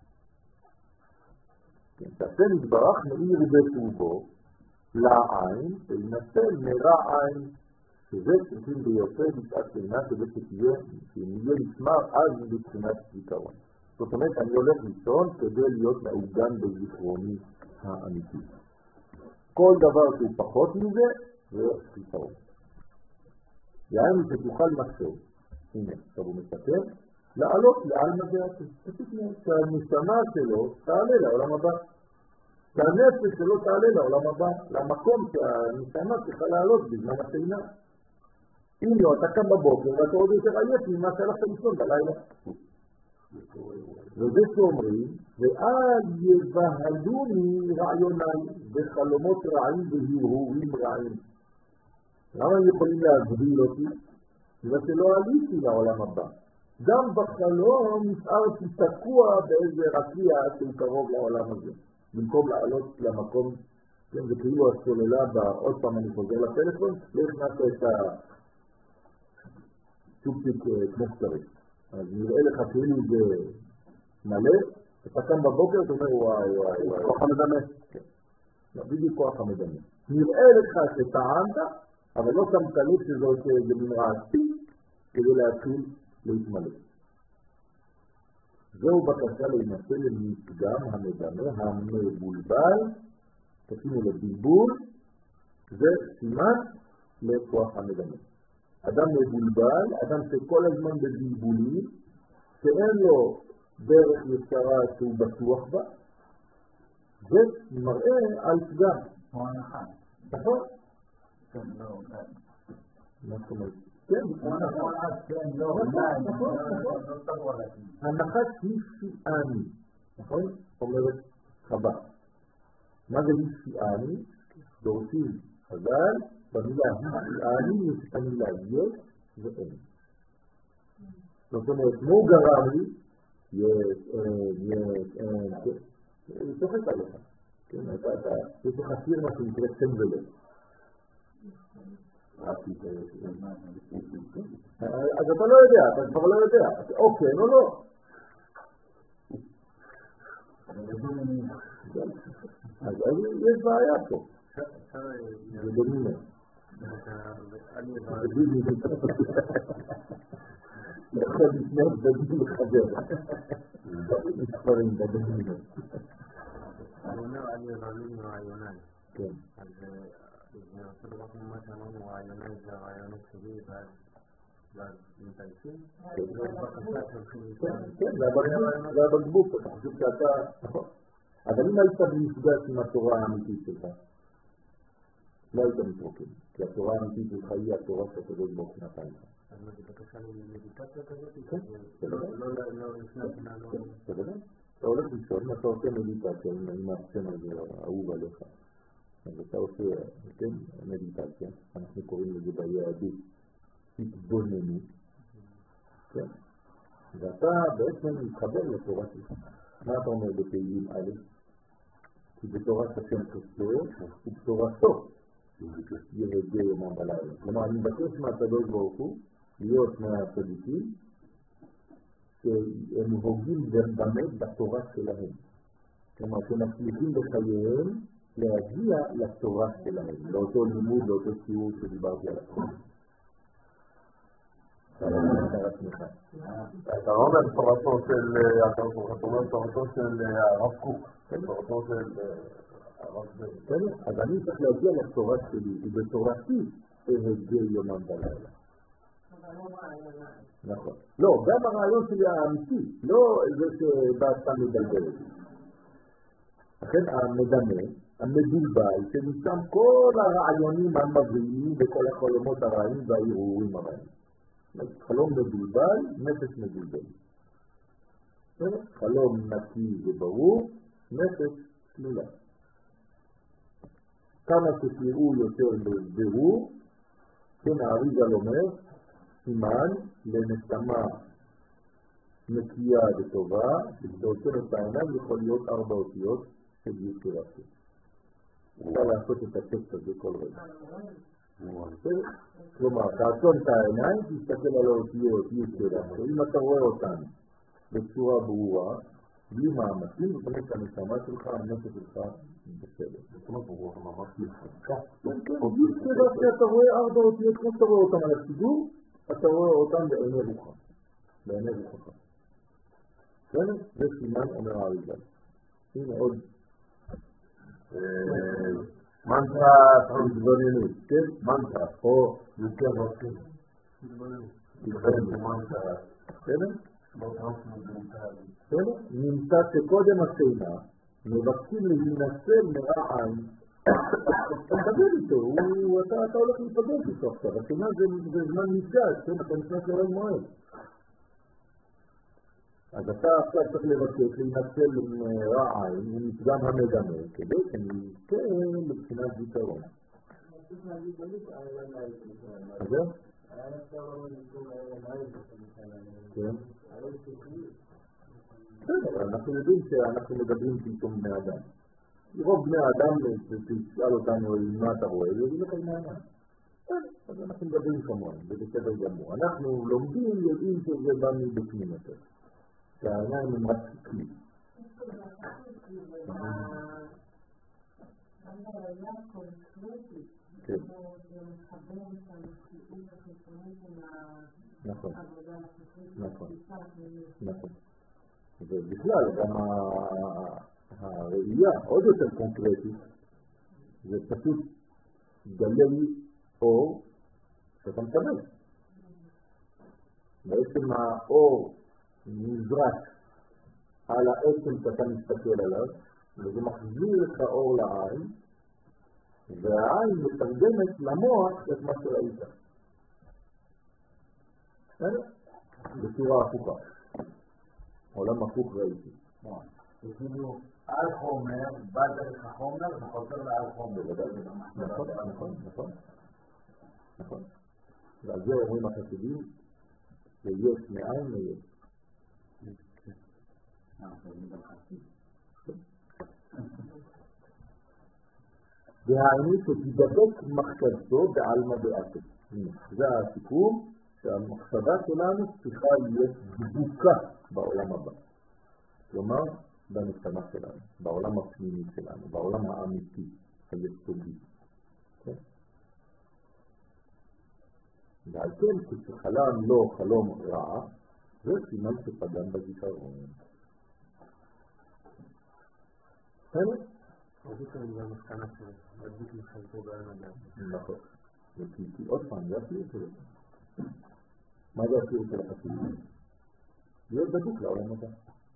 כן, תעשה נתברך מאיר בטובו לעין, שינצל מרע עין, שזה צריכים ביותר בשעת שינה, כדי שתהיה, שנהיה לשמר אז מבחינת זיכרון. זאת אומרת, אני הולך לישון כדי להיות מעוגן בזיכרוני האמיתי. כל דבר שהוא פחות מזה, זה זיכרון. יענו שתוכל מחשוב. הנה, עכשיו הוא מסתכל, לעלות לעל מזעתי. פשוט מאוד, שהנשמה שלו תעלה לעולם הבא. שהנפש שלו תעלה לעולם הבא, למקום שהנשמה צריכה לעלות בזמן השינה. אם לא, אתה קם בבוקר ואתה עוד יותר עייף ממה שהלכת לישון בלילה. וזה שאומרים, ואל יבהלוני רעיוני וחלומות רעים והרהורים רעים. למה הם יכולים להגביל אותי? זה שלא עליתי לעולם הבא. גם בחלום נשארתי תקוע באיזה רקיע שהוא קרוב לעולם הזה. במקום לעלות למקום, כן, זה כאילו הסוללה, עוד פעם אני חוזר לטלפון, לא הכנסת את הצ'ופצ'יק כמו שצריך. אז נראה לך כאילו זה מלא, אתה קם בבוקר, אתה אומר וואי וואי וואי. כוח המדמה. כן. בדיוק כוח המדמה. נראה לך שטענת, אבל לא שמת לב שזאת איזה מין רעשי, כדי להתחיל להתמלא. זהו בקשה להינצל למפגם המדמה המבולבל, תשימו לבלבול, זה סימן לכוח המדמה. אדם מבולבל, אדם שכל הזמן בבלבולים, שאין לו דרך ישרה שהוא בטוח בה, זה מראה על פגם. כמו הנחה. נכון? כן, לא, מה זאת אומרת? כן, כן, לא, נכון, נכון. הנחת היא שיאני, נכון? אומרת חב"ד. מה זה היא שיאני? דורשים חז"ל, במילה שיאני יש המילה יש ואין. זאת אומרת, מו גרם לי, יש, אין, יש, אין, זה צוחק עליך. יש לך שיר מה שנקרא שם ולב. אז אתה לא יודע, אתה כבר לא יודע, או כן או לא. אז יש בעיה פה. זה דומינה. זה בדיוק. יכול לפני הצדדים לחבר. מספרים בדומינה. אני אומר, אני רעיון רעיונן. כן. אז זה אותו דבר כמו מה שאמרנו, רעיונן זה הרעיונות שלי, ואז מתעייפים? כן, זה הבקבוק, אתה חושב שאתה, נכון. אבל אם היית במפגש עם התורה האמיתית שלך, לא היית מתרוקן, כי התורה האמיתית שלך היא התורה שהקדוש ברוך הוא נתן לך. אז מה זה בקשה למדיטציה כזאת? כן, לא לפני השנה, לא... אתה יודע? אתה הולך לישון, אם אתה עושה מדיטציה, אם השם הזה אהוב עליך, אז אתה עושה, כן, מדיטציה, אנחנו קוראים לזה ביהדות, התבוננות, כן? ואתה בעצם מתחבר לתורה שלך. מה אתה אומר בתהילים א'? כי בתורת השם חסדו ובתורתו ירגע יומם בלילה. כלומר, אני מבקש מהקדוש ברוך הוא להיות מהצדיקים שהם הוגים באמת בתורה שלהם. כלומר, שמצליחים בחייהם להגיע לתורה שלהם, לאותו לימוד, לאותו שיעור שדיברתי עליו. אתה לא אומר תורתו של הקדוש ברוך הוא, אתה אומר תורתו של הרב קוק, תורתו של הרב זה. אז אני צריך להגיע לתורה שלי, ובתורתי אהגה יומם בלילה. נכון. לא, גם הרעיון שלי האמיתי, לא זה שבא סתם מדלבל אותי. לכן המדמה, המבולבל, שמשם כל הרעיונים המבריאים וכל החלומות הרעים והערעורים הרעים. חלום מבולבל, נפש מבולבל. חלום נקי וברור, נפש סלולה. כמה שתראו יותר בבירור, כן האריז"ל אומר, סימן לנשמה נקייה וטובה, שבעוצם את העיניים יכול להיות ארבע אותיות של יצירתו. אפשר לעשות את הטקסט הזה כל רגע. כלומר, תעצום את העיניים, תסתכל על האותיות יצירתו. אם אתה רואה אותן בצורה ברורה, בלי מאמצים, זאת אומרת שהנשמה שלך, הנפש שלך, בסדר. זאת אומרת, הוא ממש יחקה. אתה רואה ארבע אותיות, כמו שאתה רואה אותן על הציבור, אתה רואה אותן בעיני רוחך. בעיני רוחך. זה סימן אומר האריז"ל. הנה עוד מנטרה התבוננות, כן? מנטרה, או יותר רצים. מנטרה. בסדר? נמצא שקודם השינה מבקשים להינצל מרע עין. תדבר איתו, אתה הולך להיפגש איתו עכשיו, השינה זה זמן מפגש, אתה נכנס לרעי מועד. אז אתה עכשיו צריך לבקש להינצל מרע עין ומפגם המדמה, כדי שנזכה לבחינת זיכרון. אז זה? כן. אנחנו יודעים שאנחנו מדברים פתאום בני אדם. רוב בני אדם, תשאל אותנו מה אתה רואה, יודעים לך בני אדם. אז אנחנו מדברים כמובן, זה בסדר גמור. אנחנו לומדים, יודעים שזה בא מבפנים יותר. שהעיניים הם רק כלי. כן. נכון, נכון, נכון. ובכלל, גם הראייה עוד יותר קונקרטית, זה פשוט גלי אור שאתה מקבל. בעצם האור נזרק על העצם שאתה מסתכל עליו, וזה מחזיר את האור לעין, והעין מתרגמת למוח את מה שראית. בצורה הפוכה. עולם הפוך ראיתי. זה כאילו על חומר, בא דרך החומר וחוזר לעל חומר. נכון, נכון, נכון. נכון. ועל זה אומרים החסידים, שיש מאין ליש. והעיני שתדבק מחשבתו בעלמא דעתו. זה הסיכום שהמחשבה שלנו צריכה להיות דבוקה בעולם הבא. כלומר, בנשמה שלנו, בעולם הפנימי שלנו, בעולם האמיתי, היסודי. ועל כן, כשחלם לא חלום רע, זה סימן שפגם בזיכרון. בסדר? עדיף אני גם מסקנה שעדיף מחלקו בעין אדם. נכון. וכי עוד פעם, זה הסיור שלו. מה זה הסיור של החסידים? להיות בדוק לעולם הבא.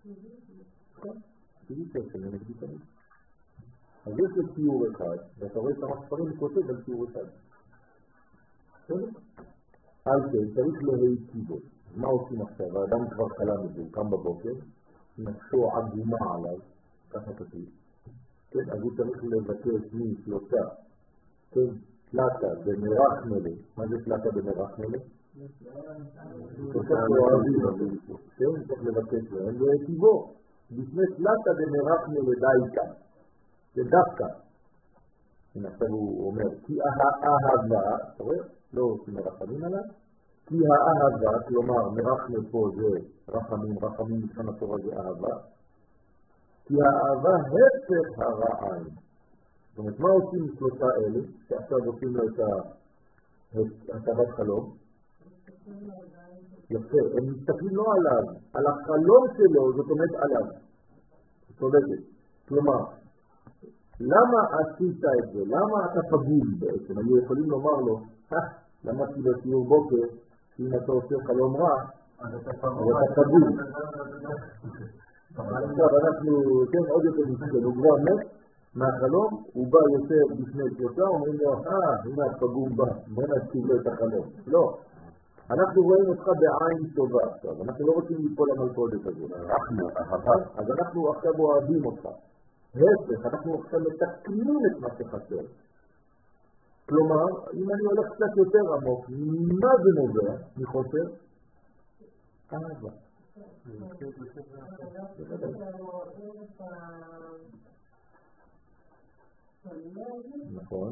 סיור של נגדי תמיד. אז יש לו סיור אחד, ואתה רואה כמה ספרים כותב על סיור אחד. בסדר? על כן, צריך להיטיבו. מה עושים עכשיו? האדם כבר חלם את זה, הוא קם בבוקר, נפשו עגומה עליו, ככה כתוב. כן, אז הוא צריך לבקש משלושה, כן, תלתה במרחמלה. מה זה תלתה במרחמלה? שלושה אוהבים, כן, צריך לבקש להם, להיטיבו. לפני תלתה במרחמלה דייקה, זה דווקא. עכשיו הוא אומר, כי האהבה, אתה רואה? לא עושים מרחמים עליו, כי האהבה, כלומר מרחמל פה זה רחמים, רחמים לפני התורה זה אהבה, כי האהבה הפך הרעיים. זאת אומרת, מה עושים שלושה אלה, שעכשיו עושים לו את הטבת חלום? יפה, הם מסתכלים לא עליו, על החלום שלו, זאת אומרת עליו. זאת אומרת, כלומר, למה עשית את זה? למה אתה פגום בעצם? היו יכולים לומר לו, למדתי בשיעור בוקר אם אתה עושה חלום רע, אז אתה פגום. עכשיו אנחנו, כן, עוד יותר מסתכל, הוא כבר מת מהחלום, הוא בא יותר בפני שלושה, אומרים לו, אה, הנה הפגום בא, בוא נזכיר לו את החלום. לא. אנחנו רואים אותך בעין טובה עכשיו, אנחנו לא רוצים ליפול למלכודת הזאת. אז אנחנו עכשיו אוהבים אותך. להפך, אנחנו עכשיו מתקנים את מה שחסר. כלומר, אם אני הולך קצת יותר עמוק, מה זה נובע מחוסר? אהבה. נכון.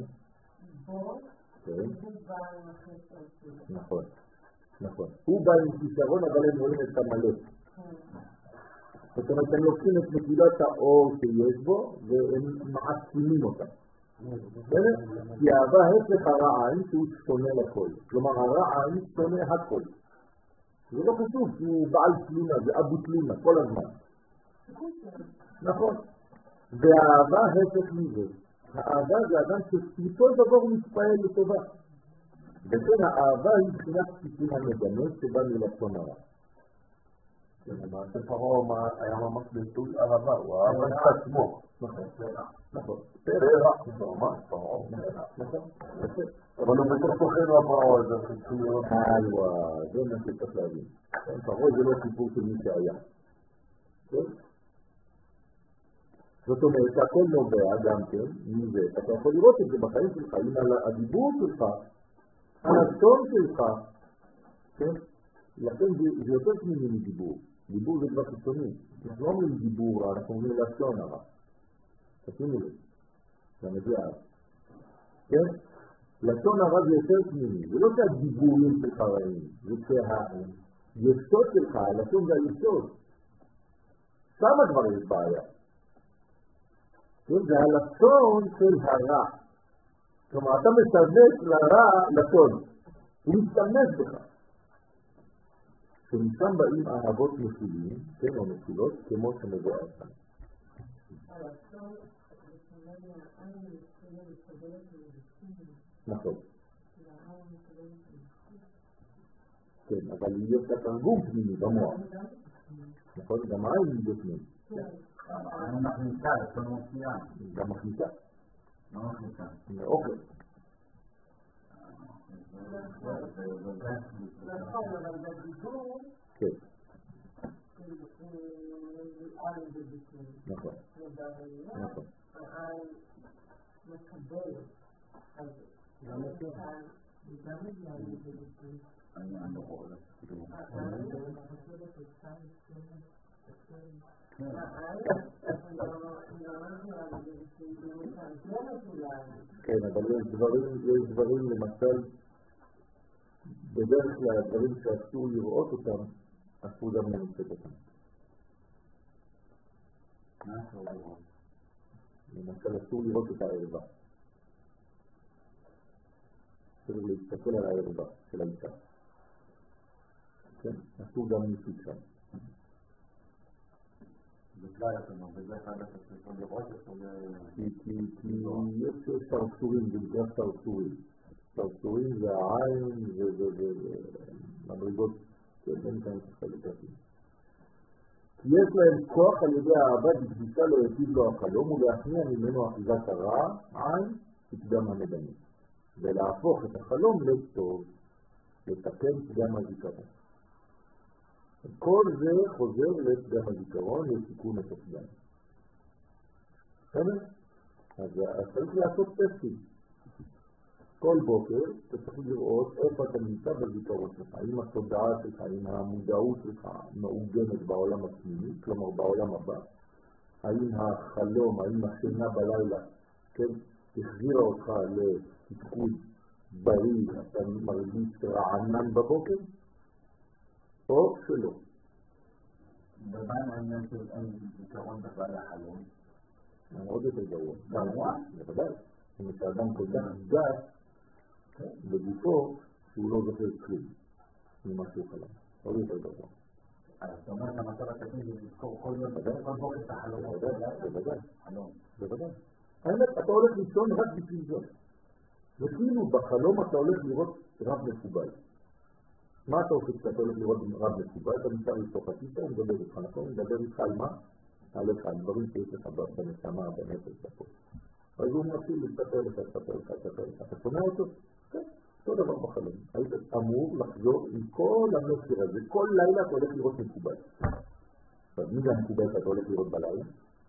נכון. נכון. הוא בא עם כישרון, אבל הם רואים את המלא. זאת אומרת, הם לוקחים את נקודת האור שיש בו, והם מעצימים אותה. כי אהבה הפך הרעי שהוא שונא לכל. כלומר, הרעי שונא הכל. זה לא חשוב, כי הוא בעל תלימה, זה אבו תלימה, כל הזמן. נכון. והאהבה הפך מזה. האהבה זה אדם שמכל דבר הוא מתפעל לטובה. וכן האהבה היא מבחינת סיכון המדמה שבא מלשון הרע. למעשה פרעה היה ממש ביטוי אהבה, הוא אהב את עצמו. נכון, נכון. פרע, ממש פרעה. נכון, אבל הוא בתוך תוכנו הפרעה הזה, צריכים לראות. הלווה, זה מה שצריך להבין. פרעה זה לא סיפור של מי שהיה. זאת אומרת, הכל נובע גם כן, מזה. אתה יכול לראות את זה בחיים שלך, אם על הדיבור שלך, על הטון שלך, כן? לכן זה יותר פנימי מדיבור. דיבור זה כבר חיצוני. אנחנו לא אומרים דיבור, אנחנו אומרים לשון הרע. תשימו לב. זה מגיע. כן? לשון הרע זה יותר פנימי. זה לא שהדיבורים שלך רעים, זה שהיסוד שלך, הלשון זה היסוד. שמה כבר יש בעיה. זה הלשון של הרע. כלומר, אתה משתמש לרע לשון. הוא משתמש בך. שמשם באים אהבות מסילים, כן, או מסילות, כמו שמבואר כאן. נכון. כן, אבל יש לה תרגום פנימי במוח. נכון, גם העין היא בפנים. העין מכניסה, לשון מופיעה. גם מכניסה. לא מכניסה. אוכל. נכון, אבל בדיבור כן. העין בדיבור. נכון. נכון. העין מקבל. אז גם את העין, גם את העין בדיבור. אני לא רואה. העין מחשבת את העין שלנו. כן, אבל יש דברים, יש דברים למשל, בדרך כלל הדברים שאסור לראות אותם, אסור גם למצאת אותם. מה אסור לראות? למשל אסור לראות את הערבה. צריך להסתכל על הערבה של האישה. כן, אסור גם למצוא שם. בכלל, וזה אחד שצריך לראות את זה. כי יש סרסורים, זה נקרא סרסורים. סרסורים זה העין ומדרגות, אין כאן חלקתים. כי יש להם כוח על ידי האהבה בקדישה לא יטיב לו החלום ולהכניע ממנו אחיזת הרע, עין, פגם המדמה. ולהפוך את החלום לטוב, לתקן פגם הזיכרון. כל זה חוזר לפגם הזיכרון, לתיקון את הפגם. בסדר? אז צריך לעשות טסטים. כל בוקר אתה צריך לראות איפה אתה נמצא בזיכרון שלך, האם התודעה שלך, האם המודעות שלך מעוגנת בעולם הפנימי, כלומר בעולם הבא, האם החלום, האם השינה בלילה, כן, החזירה אותך לתפקוד בריא, אתה מרגיש רענן בבוקר, או שלא. במה העניין של אין זיכרון בכלל לחלום? עוד יותר גרוע. בוודאי. אם אתה אדם כל כך גס בגופו שהוא לא זוכר כלום ממה שהוא חלם. עוד יותר גרוע. אז אתה אומר שהמצב התקין זה לזכור כל יום כל בוקר את החלום. בוודאי. חלום. בוודאי. האמת, אתה הולך לישון רק בשביל זה. וכאילו בחלום אתה הולך לראות רב מקובל. מה אתה עושה כשאתה הולך לראות רב מקובל? אתה נמצא לתוך הכיתה, הוא מדבר איתך, נכון? הוא מדבר איתך על מה? עליך, על דברים שיש לך בנשמה, בנפש, בפה. אז הוא מתחיל לספר לך, לספר לך, לספר לך. אתה שומע אותו? כן, אותו דבר בחלום. היית אמור לחזור עם כל המסר הזה. כל לילה אתה הולך לראות מקובל. אז מי זה המקובל שאתה הולך לראות בלילה?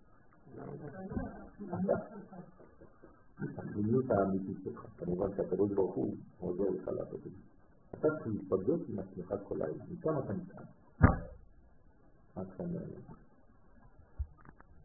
המדיניות האמיתית שלך. כמובן שהקדוש ברוך הוא עוזר לך לעשות את זה. אתה צריך להיפגש עם עצמך כל לילה. מכאן אתה מכאן. עד כאן.